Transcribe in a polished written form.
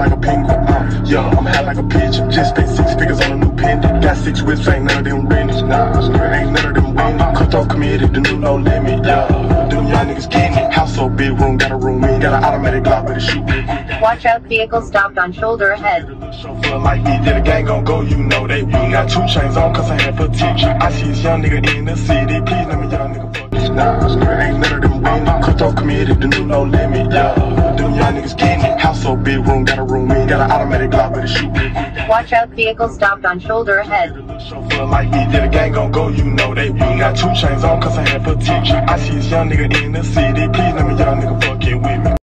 like a penguin. Yeah, I'm high like a pigeon. Just spent 6 figures on a new pendant. Got 6 whips, ain't none of them rented. Nah, ain't none of them winning. Cut off committed, the new no limit. Yeah, them young niggas getting it. House so big, room got a room in. Got an automatic Glock with a shoot. Watch out, vehicle stopped on shoulder ahead. Chauffeur like me, yeah, the gang gon' go, you know they will. Got 2 chains on, cause I had fatigue. I see this young nigga in the city. Please let me young nigga fuck this. Nah, ain't none of them winning. Cut off committed, the new no limit. Yeah, them young niggas getting it. House so big, room got a room in. Got an automatic Glock with a shoot. Watch out, vehicle stopped on shoulder ahead. Chauffeur like me, yeah, the gang gon' go, you know they will. Got 2 chains on, cause I had fatigue. I see this young nigga in the city. Please let me young nigga fucking with me.